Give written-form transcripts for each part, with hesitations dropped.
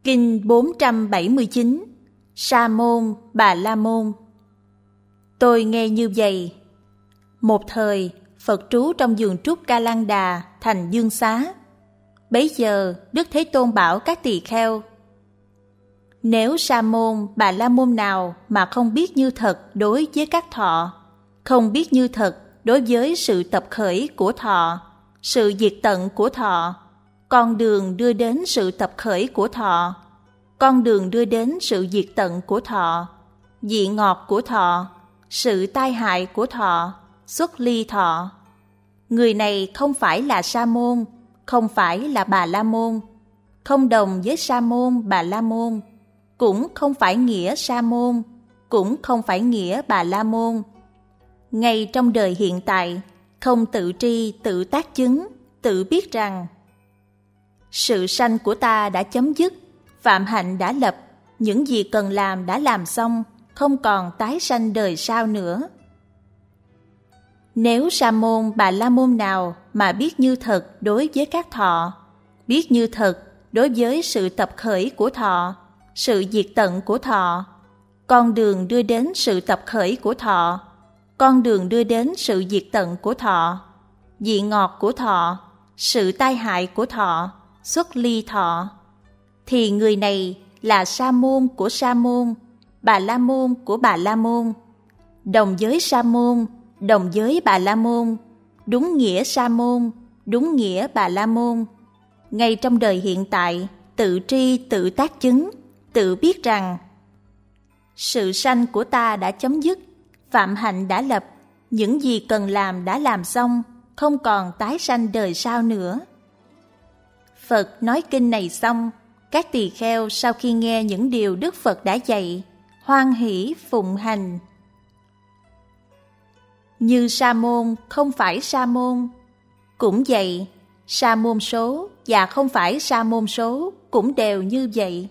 Kinh 479 Sa môn Bà La môn. Tôi nghe như vậy. Một thời, Phật trú trong vườn trúc Ca Lan Đà, thành Dương Xá. Bấy giờ, Đức Thế Tôn bảo các tỳ kheo: nếu Sa môn Bà La môn nào mà không biết như thật đối với các thọ, không biết như thật đối với sự tập khởi của thọ, sự diệt tận của thọ, con đường đưa đến sự tập khởi của thọ, con đường đưa đến sự diệt tận của thọ, vị ngọt của thọ, sự tai hại của thọ, xuất ly thọ. Người này không phải là Sa môn, không phải là Bà La môn, không đồng với Sa môn Bà La môn, cũng không phải nghĩa Sa môn, cũng không phải nghĩa Bà La môn. Ngay trong đời hiện tại, không tự tri, tự tác chứng, tự biết rằng sự sanh của ta đã chấm dứt, phạm hạnh đã lập, những gì cần làm đã làm xong, không còn tái sanh đời sau nữa. Nếu Sa môn Bà La môn nào mà biết như thật đối với các thọ, biết như thật đối với sự tập khởi của thọ, sự diệt tận của thọ, con đường đưa đến sự tập khởi của thọ, con đường đưa đến sự diệt tận của thọ, vị ngọt của thọ, sự tai hại của thọ, xuất ly thọ, thì người này là Sa môn của Sa môn, Bà La môn của Bà La môn, đồng với Sa môn, đồng với Bà La môn, đúng nghĩa Sa môn, đúng nghĩa Bà La môn. Ngay trong đời hiện tại, tự tri, tự tác chứng, tự biết rằng sự sanh của ta đã chấm dứt, phạm hạnh đã lập, những gì cần làm đã làm xong, không còn tái sanh đời sau nữa. Phật nói kinh này xong, các tỳ kheo sau khi nghe những điều Đức Phật đã dạy, hoan hỷ phụng hành. Như Sa môn không phải Sa môn, cũng vậy, Sa môn số và không phải Sa môn số cũng đều như vậy.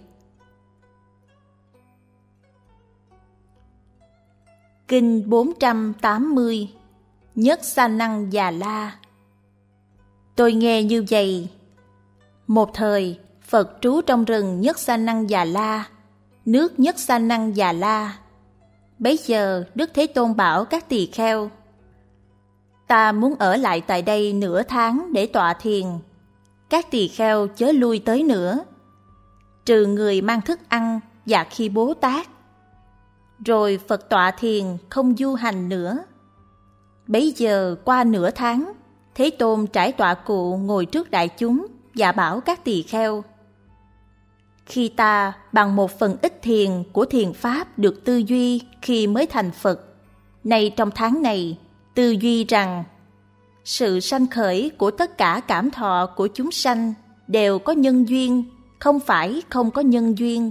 Kinh 480 Nhất Sa Năng Già La. Tôi nghe như vậy. Một thời, Phật trú trong rừng Nhất Sa Năng Già La, nước Nhất Sa Năng Già La. Bấy giờ, Đức Thế Tôn bảo các tỳ kheo: ta muốn ở lại tại đây nửa tháng để tọa thiền. Các tỳ kheo chớ lui tới nữa, trừ người mang thức ăn và khi Bố Tát. Rồi Phật tọa thiền không du hành nữa. Bấy giờ qua nửa tháng, Thế Tôn trải tọa cụ ngồi trước đại chúng và bảo các tỳ kheo: khi ta bằng một phần ít thiền của thiền pháp được tư duy khi mới thành Phật, nay trong tháng này tư duy rằng sự sanh khởi của tất cả cảm thọ của chúng sanh đều có nhân duyên, không phải không có nhân duyên.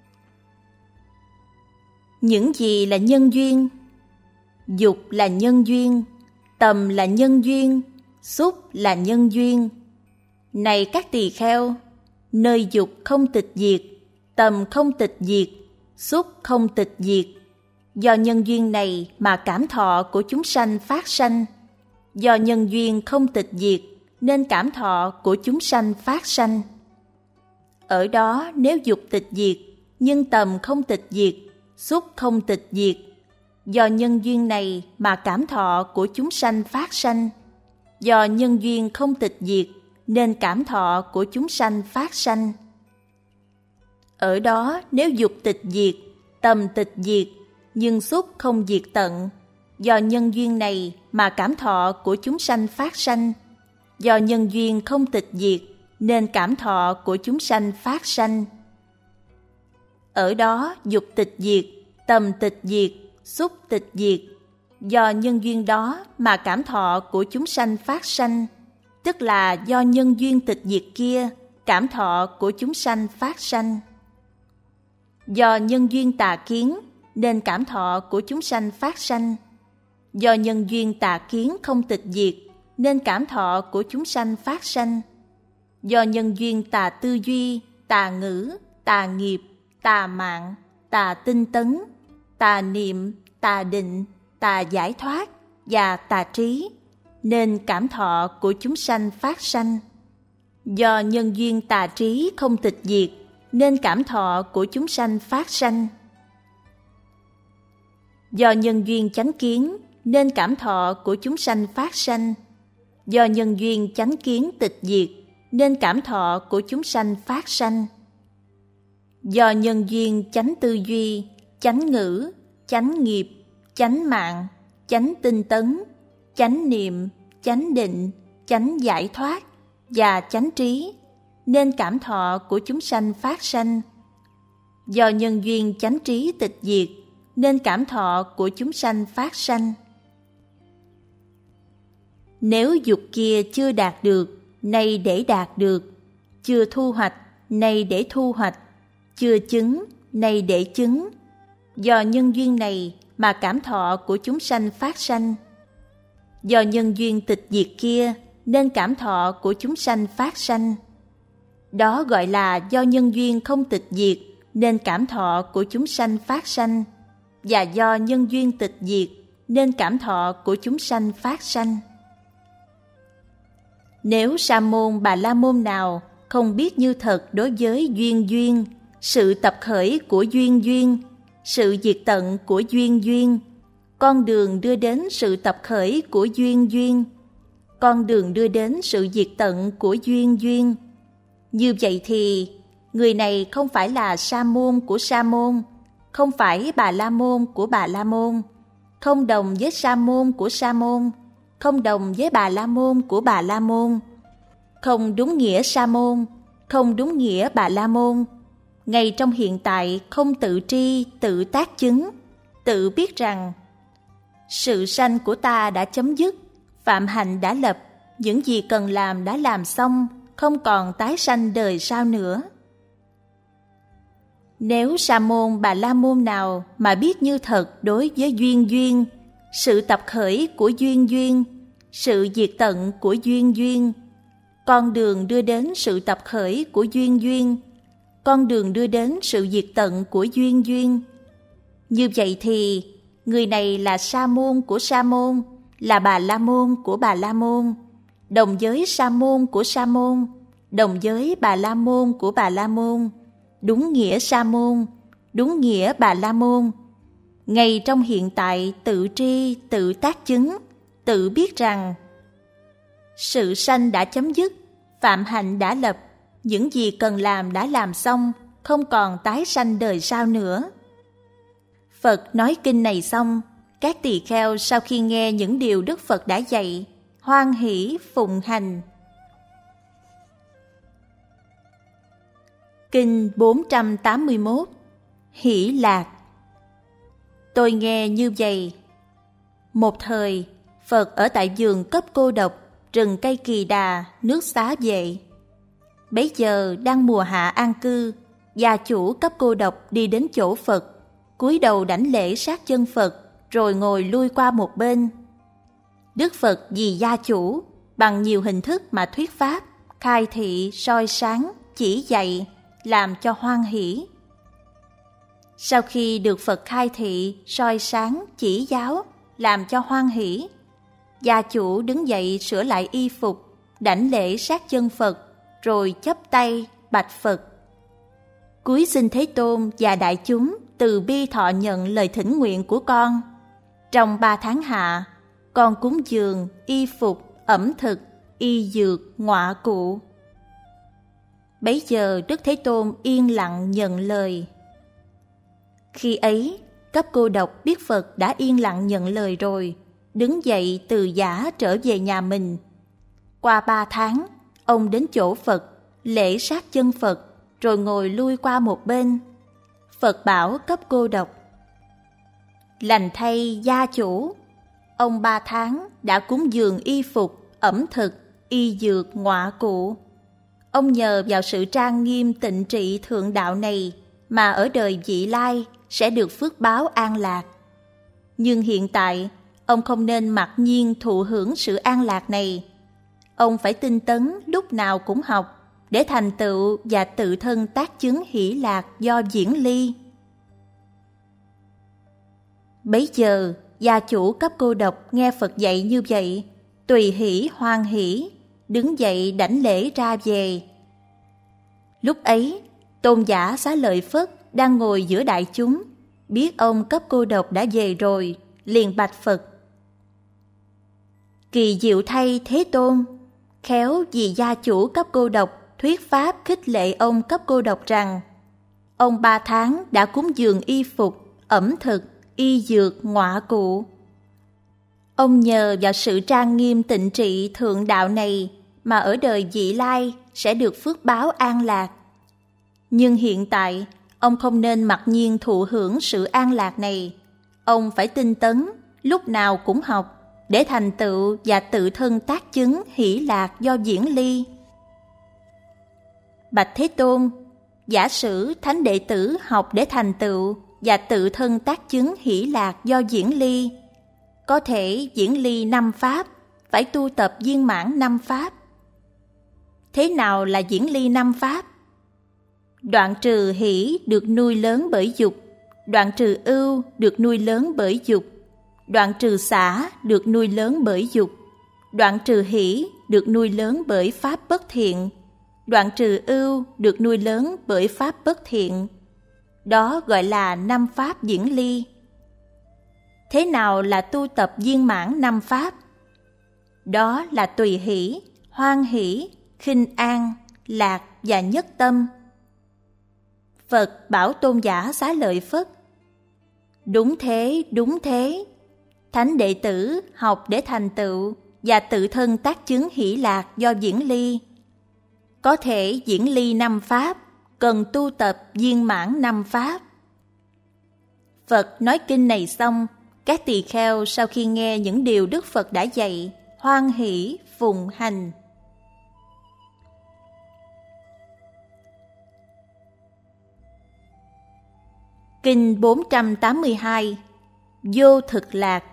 Những gì là nhân duyên? Dục là nhân duyên, tầm là nhân duyên, xúc là nhân duyên. Này các tỳ kheo, nơi dục không tịch diệt, tầm không tịch diệt, xúc không tịch diệt. Do nhân duyên này mà cảm thọ của chúng sanh phát sanh. Do nhân duyên không tịch diệt nên cảm thọ của chúng sanh phát sanh. Ở đó nếu dục tịch diệt, nhưng tầm không tịch diệt, xúc không tịch diệt. Do nhân duyên này mà cảm thọ của chúng sanh phát sanh. Do nhân duyên không tịch diệt nên cảm thọ của chúng sanh phát sanh. Ở đó nếu dục tịch diệt, tầm tịch diệt, nhưng xúc không diệt tận. Do nhân duyên này mà cảm thọ của chúng sanh phát sanh. Do nhân duyên không tịch diệt nên cảm thọ của chúng sanh phát sanh. Ở đó dục tịch diệt, tầm tịch diệt, xúc tịch diệt. Do nhân duyên đó mà cảm thọ của chúng sanh phát sanh. Tức là do nhân duyên tịch diệt kia, cảm thọ của chúng sanh phát sanh. Do nhân duyên tà kiến nên cảm thọ của chúng sanh phát sanh. Do nhân duyên tà kiến không tịch diệt nên cảm thọ của chúng sanh phát sanh. Do nhân duyên tà tư duy, tà ngữ, tà nghiệp, tà mạng, tà tinh tấn, tà niệm, tà định, tà giải thoát và tà trí nên cảm thọ của chúng sanh phát sanh. Do nhân duyên tà trí không tịch diệt, nên cảm thọ của chúng sanh phát sanh. Do nhân duyên chánh kiến nên cảm thọ của chúng sanh phát sanh. Do nhân duyên chánh kiến tịch diệt nên cảm thọ của chúng sanh phát sanh. Do nhân duyên chánh tư duy, chánh ngữ, chánh nghiệp, chánh mạng, chánh tinh tấn, chánh niệm, chánh định, chánh giải thoát và chánh trí nên cảm thọ của chúng sanh phát sanh. Do nhân duyên chánh trí tịch diệt nên cảm thọ của chúng sanh phát sanh. Nếu dục kia chưa đạt được, nay để đạt được; chưa thu hoạch, nay để thu hoạch; chưa chứng, nay để chứng. Do nhân duyên này mà cảm thọ của chúng sanh phát sanh. Do nhân duyên tịch diệt kia nên cảm thọ của chúng sanh phát sanh. Đó gọi là do nhân duyên không tịch diệt nên cảm thọ của chúng sanh phát sanh, và do nhân duyên tịch diệt nên cảm thọ của chúng sanh phát sanh. Nếu sa môn bà la môn nào không biết như thật đối với duyên duyên, sự tập khởi của duyên duyên, sự diệt tận của duyên duyên, con đường đưa đến sự tập khởi của duyên duyên, con đường đưa đến sự diệt tận của duyên duyên, như vậy thì người này không phải là sa môn của sa môn, không phải bà la môn của bà la môn, không đồng với sa môn của sa môn, không đồng với bà la môn của bà la môn, không đúng nghĩa sa môn, không đúng nghĩa bà la môn. Ngay trong hiện tại không tự tri, tự tác chứng, tự biết rằng sự sanh của ta đã chấm dứt, phạm hạnh đã lập, những gì cần làm đã làm xong, không còn tái sanh đời sau nữa. Nếu sa môn bà la môn nào mà biết như thật đối với duyên duyên, sự tập khởi của duyên duyên, sự diệt tận của duyên duyên, con đường đưa đến sự tập khởi của duyên duyên, con đường đưa đến sự diệt tận của duyên duyên, như vậy thì người này là sa môn của sa môn, là bà la môn của bà la môn, đồng với sa môn của sa môn, đồng với bà la môn của bà la môn, đúng nghĩa sa môn, đúng nghĩa bà la môn. Ngay trong hiện tại tự tri, tự tác chứng, tự biết rằng sự sanh đã chấm dứt, phạm hạnh đã lập, những gì cần làm đã làm xong, không còn tái sanh đời sau nữa. Phật nói kinh này xong, các tỳ kheo sau khi nghe những điều Đức Phật đã dạy, hoan hỷ phụng hành. Kinh 481 Hỷ lạc. Tôi nghe như vậy. Một thời, Phật ở tại vườn cấp cô độc, rừng cây Kỳ Đà, nước Xá Vệ. Bấy giờ đang mùa hạ an cư, gia chủ cấp cô độc đi đến chỗ Phật, cúi đầu đảnh lễ sát chân Phật, rồi ngồi lui qua một bên. Đức Phật vì gia chủ, bằng nhiều hình thức mà thuyết pháp, khai thị, soi sáng, chỉ dạy, làm cho hoan hỷ. Sau khi được Phật khai thị, soi sáng, chỉ giáo, làm cho hoan hỷ, gia chủ đứng dậy sửa lại y phục, đảnh lễ sát chân Phật, rồi chắp tay bạch Phật: Cúi xin Thế Tôn và đại chúng từ bi thọ nhận lời thỉnh nguyện của con. Trong 3 tháng hạ, con cúng dường, y phục, ẩm thực, y dược, ngọa cụ. Bấy giờ Đức Thế Tôn yên lặng nhận lời. Khi ấy, cấp cô độc biết Phật đã yên lặng nhận lời rồi, đứng dậy từ giã trở về nhà mình. Qua 3 tháng, ông đến chỗ Phật, lễ sát chân Phật, rồi ngồi lui qua một bên. Phật bảo cấp cô độc: Lành thay gia chủ, ông 3 tháng đã cúng dường y phục, ẩm thực, y dược, ngọa cụ. Ông nhờ vào sự trang nghiêm tịnh trị thượng đạo này mà ở đời vị lai sẽ được phước báo an lạc. Nhưng hiện tại, ông không nên mặc nhiên thụ hưởng sự an lạc này. Ông phải tinh tấn lúc nào cũng học, để thành tựu và tự thân tác chứng hỷ lạc do diễn ly. Bấy giờ, gia chủ cấp cô độc nghe Phật dạy như vậy, tùy hỷ hoan hỷ, đứng dậy đảnh lễ ra về. Lúc ấy, Tôn giả Xá Lợi Phất đang ngồi giữa đại chúng, biết ông cấp cô độc đã về rồi, liền bạch Phật: Kỳ diệu thay Thế Tôn, khéo vì gia chủ cấp cô độc thuyết pháp khích lệ ông cấp cô độc rằng ông 3 tháng đã cúng dường y phục, ẩm thực, y dược, ngọa cụ. Ông nhờ vào sự trang nghiêm tịnh trị thượng đạo này mà ở đời vị lai sẽ được phước báo an lạc. Nhưng hiện tại, ông không nên mặc nhiên thụ hưởng sự an lạc này. Ông phải tinh tấn, lúc nào cũng học, để thành tựu và tự thân tác chứng hỷ lạc do diễn ly. Bạch Thế Tôn, giả sử thánh đệ tử học để thành tựu và tự thân tác chứng hỷ lạc do diễn ly, có thể diễn ly 5 pháp, phải tu tập viên mãn 5 pháp. Thế nào là diễn ly 5 pháp? Đoạn trừ hỷ được nuôi lớn bởi dục, đoạn trừ ưu được nuôi lớn bởi dục, đoạn trừ xả được nuôi lớn bởi dục, đoạn trừ hỷ được nuôi lớn bởi pháp bất thiện, đoạn trừ ưu được nuôi lớn bởi pháp bất thiện. Đó gọi là 5 pháp diễn ly. Thế nào là tu tập viên mãn 5 pháp? Đó là tùy hỷ, hoan hỷ, khinh an, lạc và nhất tâm. Phật bảo Tôn giả Xá Lợi Phất: Đúng thế, đúng thế. Thánh đệ tử học để thành tựu và tự thân tác chứng hỷ lạc do diễn ly. Có thể diễn ly 5 pháp, cần tu tập viên mãn 5 pháp. Phật nói kinh này xong, các tỳ kheo sau khi nghe những điều Đức Phật đã dạy, hoan hỷ phụng hành. Kinh 482 Vô thực lạc.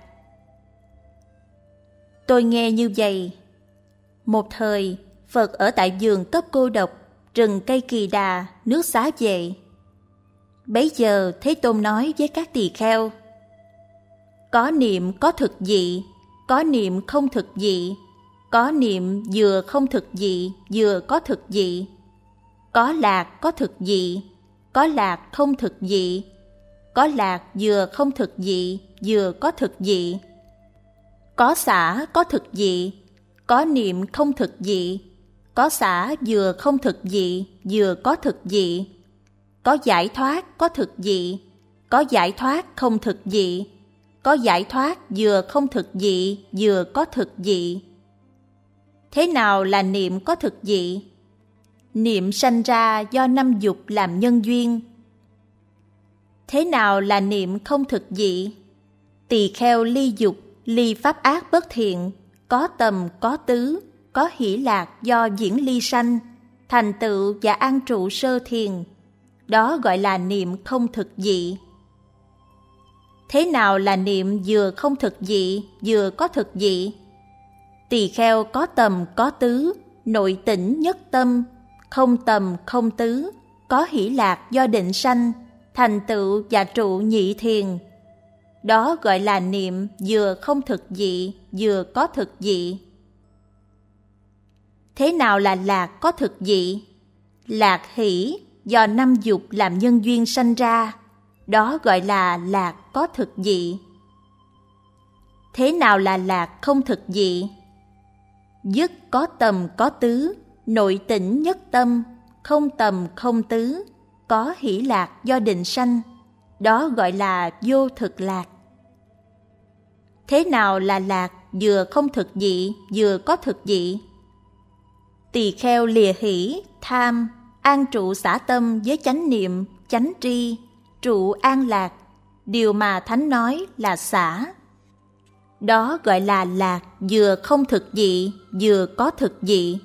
Tôi nghe như vậy. Một thời, Phật ở tại vườn cấp cô độc, rừng cây Kỳ Đà, nước Xá Vệ. Bấy giờ Thế Tôn nói với các tỳ kheo: Có niệm có thực dị, có niệm không thực dị, có niệm vừa không thực dị, vừa có thực dị, có lạc có thực dị, có lạc không thực dị, có lạc vừa không thực dị, vừa có thực dị, có xả có thực dị, có niệm không thực dị, có xả vừa không thực dị, vừa có thực dị, có giải thoát có thực dị, có giải thoát không thực dị, có giải thoát vừa không thực dị, vừa có thực dị. Thế nào là niệm có thực dị? Niệm sanh ra do 5 dục làm nhân duyên. Thế nào là niệm không thực dị? Tỳ kheo ly dục, ly pháp ác bất thiện, có tầm, có tứ, có hỷ lạc do diễn ly sanh, thành tựu và an trụ sơ thiền. Đó gọi là niệm không thực dị. Thế nào là niệm vừa không thực dị, vừa có thực dị? Tỳ kheo có tầm, có tứ, nội tỉnh nhất tâm, không tầm, không tứ, có hỷ lạc do định sanh, thành tựu và trụ nhị thiền. Đó gọi là niệm vừa không thực dị, vừa có thực dị. Thế nào là lạc có thực dị? Lạc hỷ do 5 dục làm nhân duyên sanh ra. Đó gọi là lạc có thực dị. Thế nào là lạc không thực dị? Dứt có tầm có tứ, nội tỉnh nhất tâm, không tầm không tứ, có hỷ lạc do định sanh. Đó gọi là vô thực lạc. Thế nào là lạc vừa không thực dị, vừa có thực dị? Tỳ kheo lìa hỷ, tham, an trụ xả tâm với chánh niệm, chánh tri, trụ an lạc, điều mà Thánh nói là xả. Đó gọi là lạc vừa không thực dị, vừa có thực dị.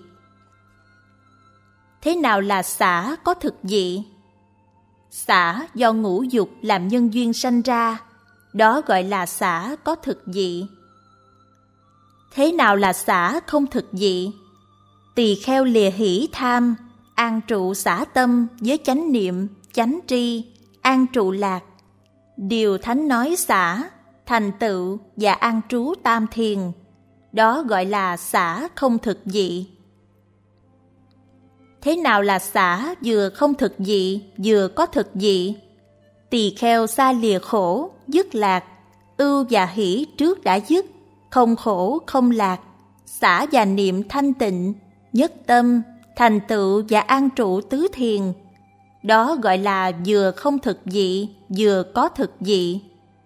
Thế nào là xả có thực dị? Xả do ngũ dục làm nhân duyên sanh ra. Đó gọi là xả có thực dị. Thế nào là xả không thực dị? Tỳ kheo lìa hỷ tham, an trụ xả tâm với chánh niệm, chánh tri, an trụ lạc, điều Thánh nói xả, thành tựu và an trú tam thiền. Đó gọi là xả không thực dị. Thế nào là xả vừa không thực dị, vừa có thực dị? Tỳ kheo xa lìa khổ, dứt lạc, ưu và hỷ trước đã dứt, không khổ không lạc, xả và niệm thanh tịnh, nhất tâm, thành tựu và an trụ tứ thiền. Đó gọi là vừa không thực dị, vừa có thực dị.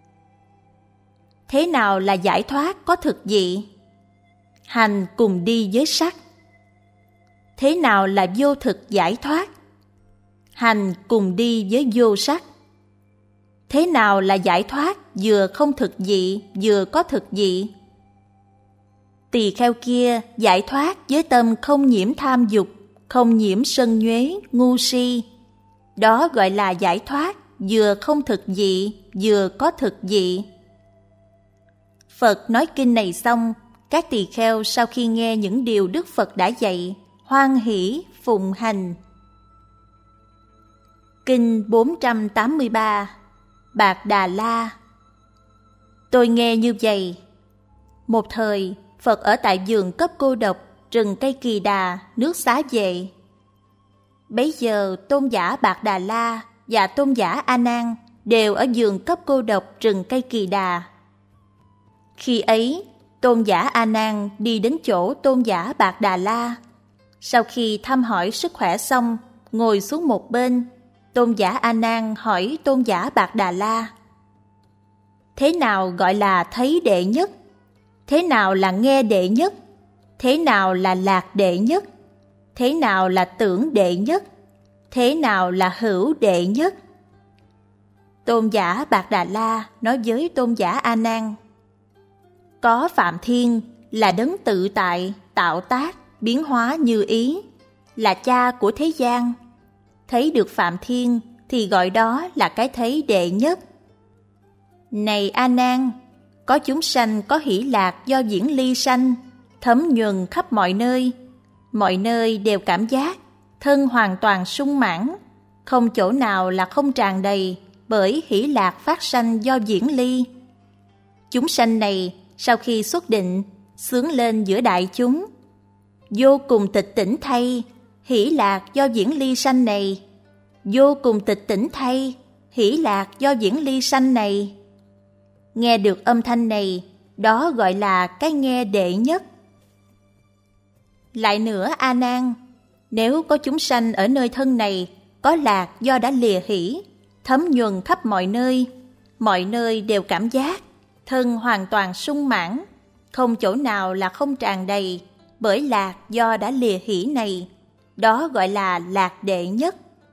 Thế nào là giải thoát có thực dị? Hành cùng đi với sắc. Thế nào là vô thực giải thoát? Hành cùng đi với vô sắc. Thế nào là giải thoát vừa không thực dị, vừa có thực dị? Tỳ kheo kia giải thoát với tâm không nhiễm tham dục, không nhiễm sân nhuế, ngu si. Đó gọi là giải thoát vừa không thực dị, vừa có thực dị. Phật nói kinh này xong, các tỳ kheo sau khi nghe những điều Đức Phật đã dạy, hoan hỷ phụng hành. Kinh 483 Bạc Đà La. Tôi nghe như vậy. Một thời, Phật ở tại vườn cấp cô độc, rừng cây Kỳ Đà, nước Xá Vệ. Bấy giờ tôn giả Bạc Đà La và tôn giả A Nan đều ở vườn cấp cô độc rừng cây Kỳ Đà. Khi ấy, tôn giả A Nan đi đến chỗ tôn giả Bạc Đà La. Sau khi thăm hỏi sức khỏe xong, ngồi xuống một bên, tôn giả A Nan hỏi tôn giả Bạc Đà La: thế nào gọi là thấy đệ nhất? Thế nào là nghe đệ nhất? Thế nào là lạc đệ nhất? Thế nào là tưởng đệ nhất? Thế nào là hữu đệ nhất? Tôn giả Bạc Đà La nói với tôn giả A Nan: có Phạm Thiên là đấng tự tại, tạo tác, biến hóa như ý, là cha của thế gian. Thấy được Phạm Thiên thì gọi đó là cái thấy đệ nhất. Này A Nan, có chúng sanh có hỷ lạc do diễn ly sanh, thấm nhuần khắp mọi nơi đều cảm giác, thân hoàn toàn sung mãn, không chỗ nào là không tràn đầy bởi hỷ lạc phát sanh do diễn ly. Chúng sanh này sau khi xuất định, sướng lên giữa đại chúng, vô cùng tịch tỉnh thay, hỷ lạc do diễn ly sanh này, vô cùng tịch tỉnh thay, hỷ lạc do diễn ly sanh này. Nghe được âm thanh này, đó gọi là cái nghe đệ nhất. Lại nữa A Nan, nếu có chúng sanh ở nơi thân này có lạc do đã lìa hỷ, thấm nhuần khắp mọi nơi đều cảm giác, thân hoàn toàn sung mãn, không chỗ nào là không tràn đầy bởi lạc do đã lìa hỷ này, đó gọi là lạc đệ nhất.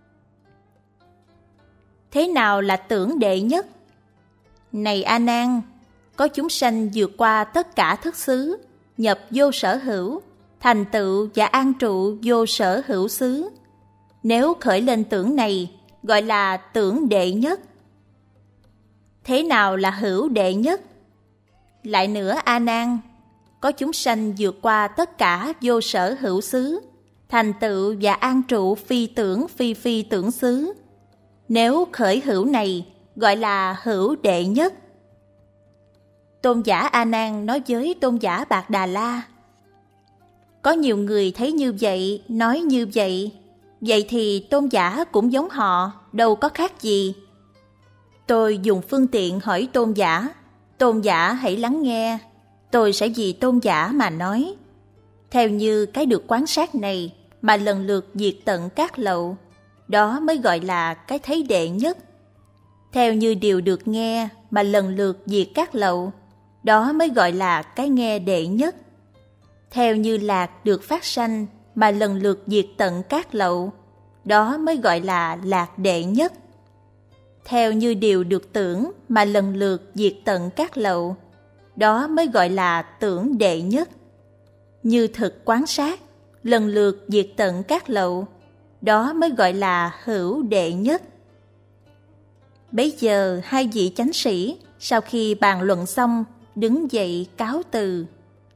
Thế nào là tưởng đệ nhất? Này A Nan, có chúng sanh vượt qua tất cả thức xứ, nhập vô sở hữu, thành tựu và an trụ vô sở hữu xứ. Nếu khởi lên tưởng này, gọi là tưởng đệ nhất. Thế nào là hữu đệ nhất? Lại nữa A Nan, có chúng sanh vượt qua tất cả vô sở hữu xứ, thành tựu và an trụ phi tưởng phi tưởng xứ. Nếu khởi hữu này, gọi là hữu đệ nhất. Tôn giả A Nan nói với tôn giả Bạc Đà La: có nhiều người thấy như vậy, nói như vậy, vậy thì tôn giả cũng giống họ, đâu có khác gì. Tôi dùng phương tiện hỏi tôn giả hãy lắng nghe, tôi sẽ vì tôn giả mà nói. Theo như cái được quan sát này mà lần lượt diệt tận các lậu, đó mới gọi là cái thấy đệ nhất. Theo như điều được nghe mà lần lượt diệt các lậu, đó mới gọi là cái nghe đệ nhất. Theo như lạc được phát sanh mà lần lượt diệt tận các lậu, đó mới gọi là lạc đệ nhất. Theo như điều được tưởng mà lần lượt diệt tận các lậu, đó mới gọi là tưởng đệ nhất. Như thực quán sát, lần lượt diệt tận các lậu, đó mới gọi là hữu đệ nhất. Bấy giờ hai vị chánh sĩ sau khi bàn luận xong, đứng dậy cáo từ.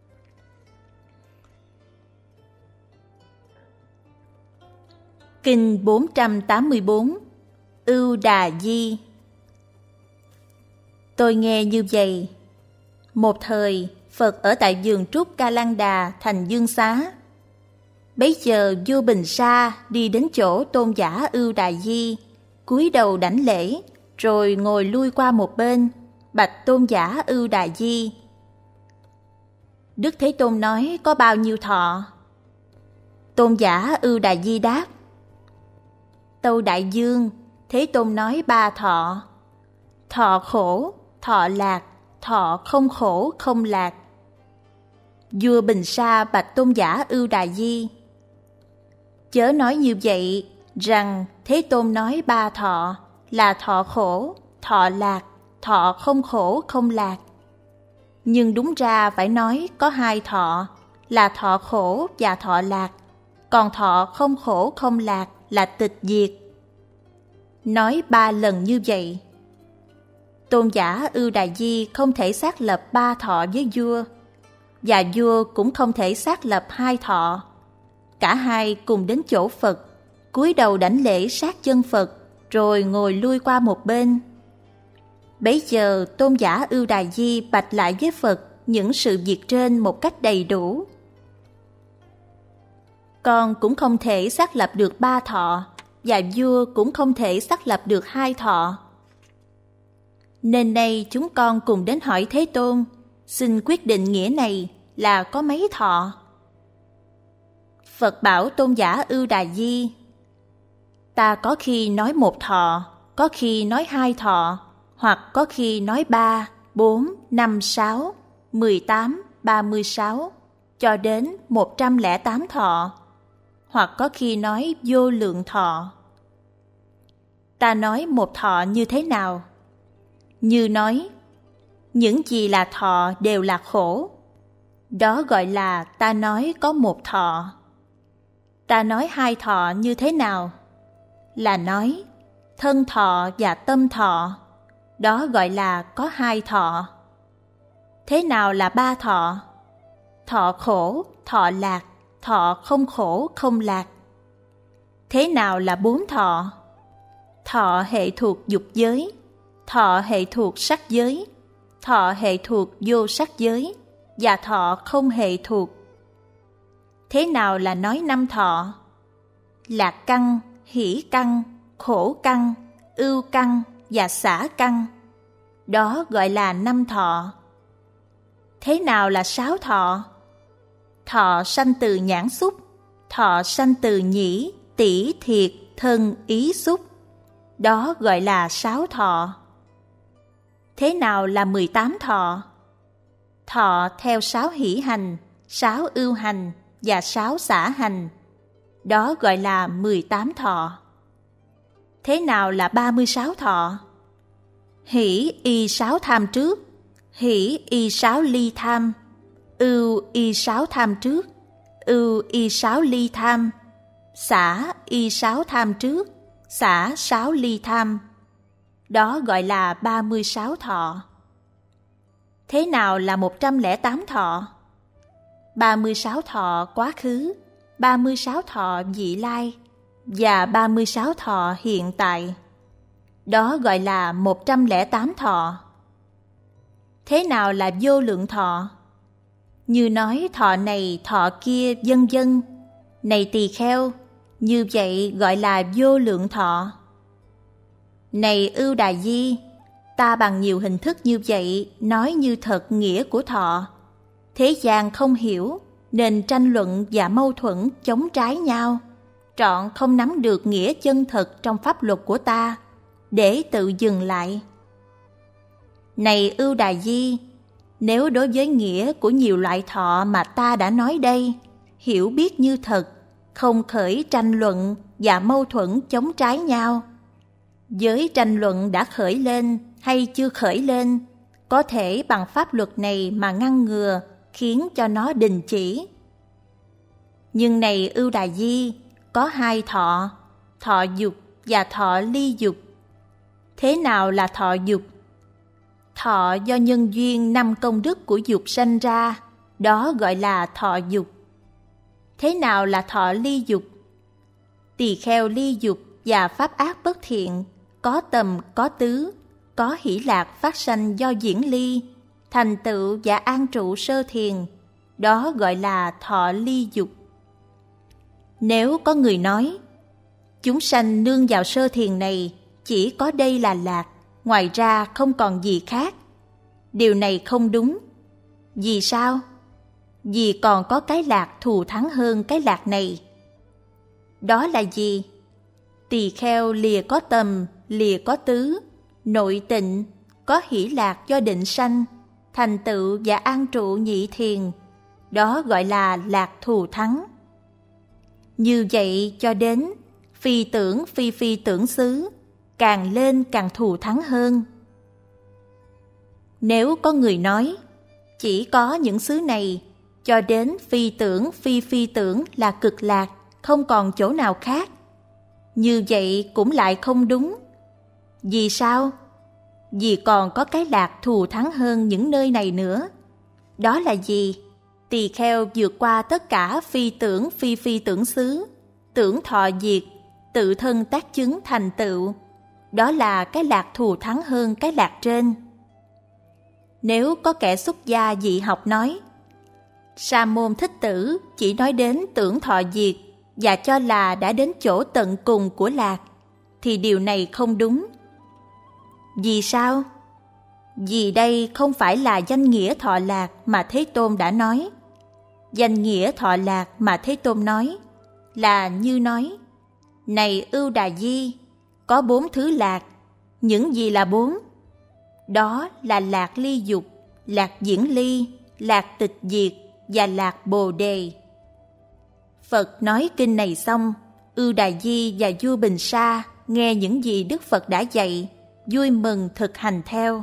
Kinh 484 Ưu Đà Di. Tôi nghe như vậy. Một thời, Phật ở tại vườn trúc Ca Lan Đà thành Dương Xá. Bấy giờ vua Bình Sa đi đến chỗ Tôn giả Ưu Đà Di, cúi đầu đảnh lễ, rồi ngồi lui qua một bên, bạch Tôn giả Ưu Đà Di: Đức Thế Tôn nói có bao nhiêu thọ? Tôn giả Ưu Đà Di đáp: Tâu đại dương, Thế Tôn nói 3 thọ: thọ khổ, thọ lạc, thọ không khổ không lạc. Vua Bình Sa bạch Tôn giả Ưu Đà Di: Chớ nói như vậy, rằng Thế Tôn nói 3 thọ là thọ khổ, thọ lạc, thọ không khổ không lạc. Nhưng đúng ra phải nói có 2 thọ là thọ khổ và thọ lạc, còn thọ không khổ không lạc là tịch diệt. Nói 3 lần như vậy. Tôn giả Ưu Đà Di không thể xác lập 3 thọ với vua, và vua cũng không thể xác lập 2 thọ. Cả hai cùng đến chỗ Phật, cúi đầu đảnh lễ sát chân Phật, rồi ngồi lui qua một bên. Bấy giờ Tôn giả Ưu Đà Di bạch lại với Phật những sự việc trên một cách đầy đủ. Con cũng không thể xác lập được 3 thọ, và vua cũng không thể xác lập được 2 thọ. Nên nay chúng con cùng đến hỏi Thế Tôn, xin quyết định nghĩa này là có mấy thọ? Phật bảo Tôn giả Ưu Đà Di: Ta có khi nói 1 thọ, có khi nói 2 thọ, hoặc có khi nói 3, 4, 5, 6, 18, 36, cho đến 108 thọ, hoặc có khi nói vô lượng thọ. Ta nói 1 thọ như thế nào? Như nói, những gì là thọ đều là khổ. Đó gọi là ta nói có 1 thọ. Ta nói 2 thọ như thế nào? Là nói, thân thọ và tâm thọ. Đó gọi là có 2 thọ. Thế nào là 3 thọ? Thọ khổ, thọ lạc, thọ không khổ không lạc. Thế nào là 4 thọ? Thọ hệ thuộc dục giới, thọ hệ thuộc sắc giới, thọ hệ thuộc vô sắc giới, và thọ không hệ thuộc. Thế nào là nói 5 thọ? Lạc căn, hỷ căn, khổ căn, ưu căn và xả căn. Đó gọi là 5 thọ. Thế nào là 6 thọ? Thọ sanh từ nhãn xúc, thọ sanh từ nhĩ, tỷ, thiệt, thân, ý xúc. Đó gọi là 6 thọ. Thế nào là 18 thọ? Thọ theo 6 hỷ hành, 6 ưu hành và 6 xả hành. Đó gọi là 18 thọ. Thế nào là 36 thọ? Hỷ y 6 tham trước, hỷ y 6 ly tham, ưu y 6 tham trước, ưu y 6 ly tham, xả y 6 tham trước, xả 6 ly tham. Đó gọi là 36 thọ. Thế nào là 108 thọ? 36 thọ quá khứ, 36 thọ vị lai và 36 thọ hiện tại. Đó gọi là 108 thọ. Thế nào là vô lượng thọ? Như nói thọ này thọ kia vân vân. Này tỳ kheo, như vậy gọi là vô lượng thọ. Này Ưu Đà Di, ta bằng nhiều hình thức như vậy nói như thật nghĩa của thọ. Thế gian không hiểu, nên tranh luận và mâu thuẫn chống trái nhau, trọn không nắm được nghĩa chân thật trong pháp luật của ta, để tự dừng lại. Này Ưu Đà Di, nếu đối với nghĩa của nhiều loại thọ mà ta đã nói đây, hiểu biết như thật, không khởi tranh luận và mâu thuẫn chống trái nhau. Với tranh luận đã khởi lên hay chưa khởi lên, có thể bằng pháp luật này mà ngăn ngừa, khiến cho nó đình chỉ. Nhưng này Ưu Đà Di, có 2 thọ, thọ dục và thọ ly dục. Thế nào là thọ dục? Thọ do nhân duyên 5 công đức của dục sanh ra, đó gọi là thọ dục. Thế nào là thọ ly dục? Tỳ kheo ly dục và pháp ác bất thiện, có tầm có tứ, có hỷ lạc phát sanh do diễn ly, thành tựu và an trụ sơ thiền, đó gọi là thọ ly dục. Nếu có người nói, chúng sanh nương vào sơ thiền này, chỉ có đây là lạc, ngoài ra không còn gì khác. Điều này không đúng. Vì sao? Vì còn có cái lạc thù thắng hơn cái lạc này. Đó là gì? Tỳ kheo lìa có tầm, lìa có tứ, nội tịnh, có hỷ lạc do định sanh, thành tựu và an trụ nhị thiền. Đó gọi là lạc thù thắng. Như vậy cho đến phi tưởng phi phi tưởng xứ, càng lên càng thù thắng hơn. Nếu có người nói, chỉ có những xứ này, cho đến phi phi tưởng là cực lạc, không còn chỗ nào khác. Như vậy cũng lại không đúng. Vì sao? Vì còn có cái lạc thù thắng hơn những nơi này nữa. Đó là gì? Tỳ kheo vượt qua tất cả phi phi tưởng xứ, tưởng thọ diệt, tự thân tác chứng thành tựu. Đó là cái lạc thù thắng hơn cái lạc trên. Nếu có kẻ xuất gia dị học nói, Sa môn Thích Tử chỉ nói đến tưởng thọ diệt và cho là đã đến chỗ tận cùng của lạc, thì điều này không đúng. Vì sao? Vì đây không phải là danh nghĩa thọ lạc mà Thế Tôn đã nói. Danh nghĩa thọ lạc mà Thế Tôn nói là như nói, này Ưu Đà Di, có 4 thứ lạc. Những gì là 4? Đó là lạc ly dục, lạc diễn ly, lạc tịch diệt và lạc bồ đề. Phật nói kinh này xong, Ưu Đà Di và vua Bình Sa nghe những gì Đức Phật đã dạy, vui mừng thực hành theo.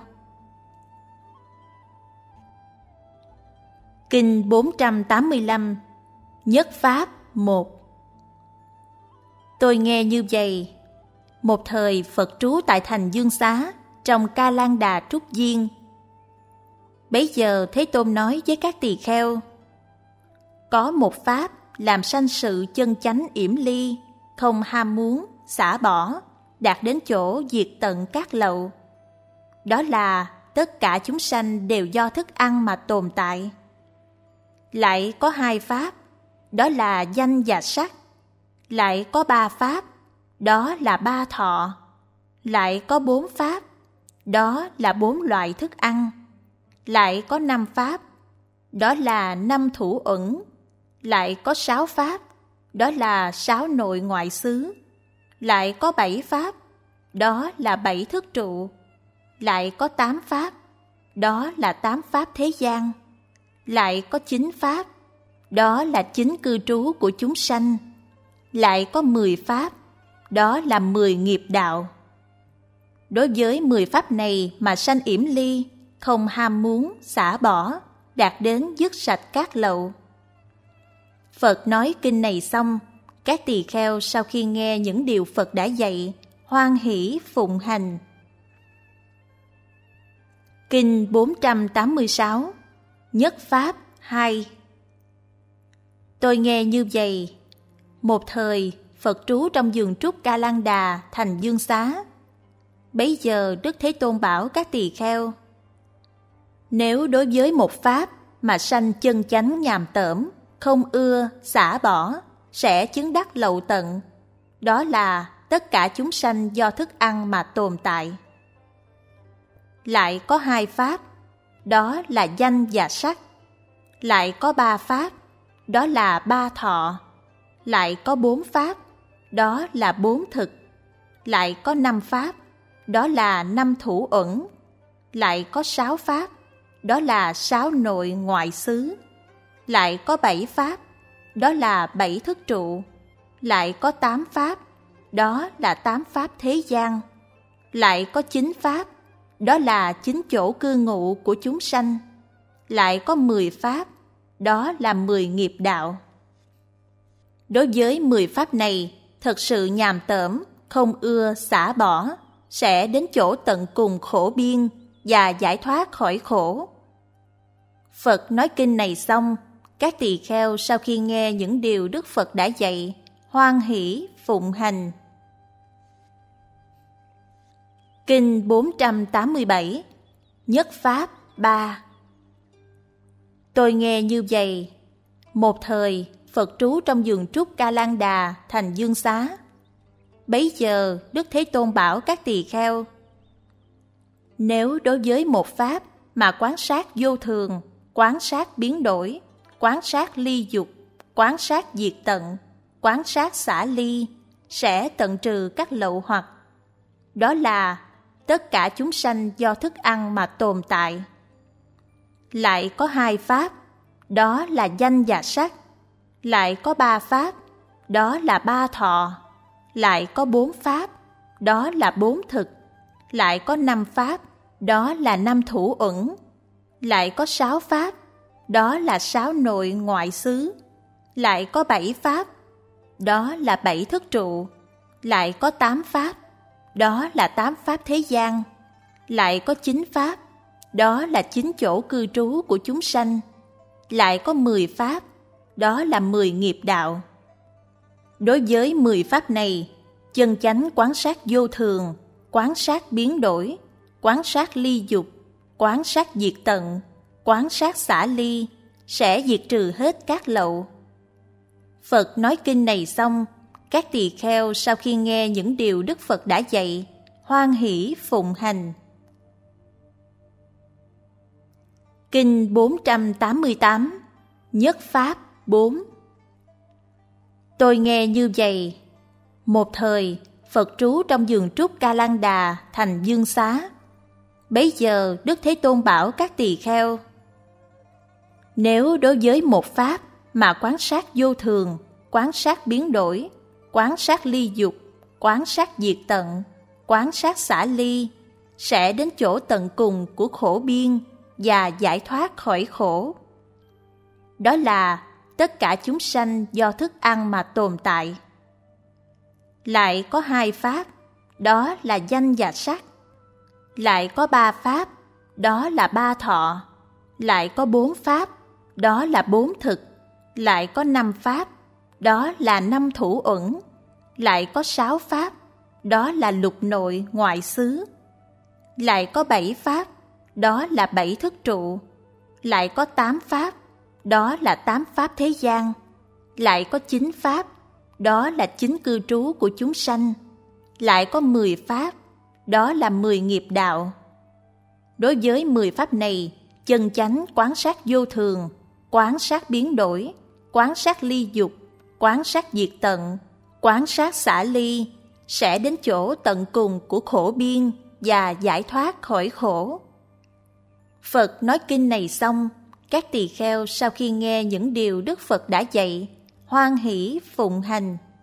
Kinh 485, Nhất Pháp 1. Tôi nghe như vậy. Một thời Phật trú tại thành Dương Xá, trong Ca Lan Đà Trúc Viên. Bấy giờ Thế Tôn nói với các tỳ kheo, có một pháp làm sanh sự chân chánh yểm ly, không ham muốn, xả bỏ, đạt đến chỗ diệt tận các lậu. Đó là tất cả chúng sanh đều do thức ăn mà tồn tại. Lại có 2 pháp, đó là danh và sắc. Lại có 3 pháp, đó là 3 thọ. Lại có 4 pháp, đó là 4 loại thức ăn. Lại có 5 pháp, đó là 5 thủ uẩn. Lại có 6 pháp, đó là 6 nội ngoại xứ. Lại có 7 pháp, đó là 7 thức trụ. Lại có 8 pháp, đó là 8 pháp thế gian. Lại có 9 pháp, đó là 9 cư trú của chúng sanh. Lại có 10 pháp, đó là 10 nghiệp đạo. Đối với 10 pháp này mà sanh yểm ly, không ham muốn, xả bỏ, đạt đến dứt sạch các lậu. Phật nói kinh này xong, các tỳ kheo sau khi nghe những điều Phật đã dạy, hoan hỷ phụng hành. Kinh 486, Nhất Pháp 2. Tôi nghe như vậy. Một thời, Phật trú trong vườn trúc Ca Lan Đà, thành Dương Xá. Bấy giờ Đức Thế Tôn bảo các tỳ kheo, nếu đối với một pháp mà sanh chân chánh nhàm tởm, không ưa, xả bỏ, sẽ chứng đắc lậu tận. Đó là tất cả chúng sanh do thức ăn mà tồn tại. Lại có 2 pháp, đó là danh và sắc. Lại có 3 pháp, đó là 3 thọ. Lại có 4 pháp, đó là 4 thực. Lại có 5 pháp, đó là 5 thủ uẩn. Lại có 6 pháp, đó là 6 nội ngoại xứ. Lại có 7 pháp, đó là 7 thức trụ. Lại có 8 pháp, đó là 8 pháp thế gian. Lại có 9 pháp, đó là 9 chỗ cư ngụ của chúng sanh. Lại có 10 pháp, đó là 10 nghiệp đạo. Đối với 10 pháp này, thật sự nhàm tởm, không ưa, xả bỏ, sẽ đến chỗ tận cùng khổ biên và giải thoát khỏi khổ. Phật nói kinh này xong, các tỳ kheo sau khi nghe những điều Đức Phật đã dạy, hoan hỷ phụng hành. Kinh 487, Nhất Pháp 3. Tôi nghe như vậy. Một thời, Phật trú trong vườn trúc Ca Lan Đà thành Dương Xá. Bấy giờ Đức Thế Tôn bảo các tỳ kheo: nếu đối với một pháp mà quán sát vô thường, quán sát biến đổi, quán sát ly dục, quán sát diệt tận, quán sát xả ly, sẽ tận trừ các lậu hoặc. Đó là tất cả chúng sanh do thức ăn mà tồn tại. Lại có 2 pháp, đó là danh và sắc. Lại có 3 pháp, đó là 3 thọ. Lại có 4 pháp, đó là 4 thực. Lại có 5 pháp, đó là 5 thủ uẩn. Lại có 6 pháp, đó là 6 nội ngoại xứ. Lại có 7 pháp, đó là 7 thức trụ. Lại có 8 pháp, đó là 8 pháp thế gian. Lại có 9 pháp, đó là 9 chỗ cư trú của chúng sanh. Lại có 10 pháp, đó là 10 nghiệp đạo. Đối với 10 pháp này, chân chánh quán sát vô thường, quán sát biến đổi, quán sát ly dục, quán sát diệt tận, quán sát xả ly, sẽ diệt trừ hết các lậu. Phật nói kinh này xong, các tỳ kheo sau khi nghe những điều Đức Phật đã dạy, hoan hỷ phụng hành. Kinh 488, Nhất Pháp 4. Tôi nghe như vậy. Một thời, Phật trú trong vườn trúc Ca Lan Đà thành Dương Xá. Bấy giờ Đức Thế Tôn bảo các tỳ kheo: nếu đối với một pháp mà quán sát vô thường, quán sát biến đổi, quán sát ly dục, quán sát diệt tận, quán sát xả ly, sẽ đến chỗ tận cùng của khổ biên và giải thoát khỏi khổ. Đó là tất cả chúng sanh do thức ăn mà tồn tại. Lại có 2 pháp, đó là danh và sắc. Lại có 3 pháp, đó là 3 thọ. Lại có 4 pháp, đó là 4 thực. Lại có 5 pháp, đó là 5 thủ uẩn. Lại có 6 pháp, đó là lục nội ngoại xứ. Lại có 7 pháp, đó là 7 thức trụ. Lại có 8 pháp, đó là 8 pháp thế gian. Lại có 9 pháp, đó là 9 cư trú của chúng sanh. Lại có 10 pháp, đó là 10 nghiệp đạo. Đối với 10 pháp này, chân chánh quán sát vô thường, quán sát biến đổi, quán sát ly dục, quán sát diệt tận, quán sát xả ly, sẽ đến chỗ tận cùng của khổ biên và giải thoát khỏi khổ. Phật nói kinh này xong, các tỳ kheo sau khi nghe những điều Đức Phật đã dạy, hoan hỷ phụng hành.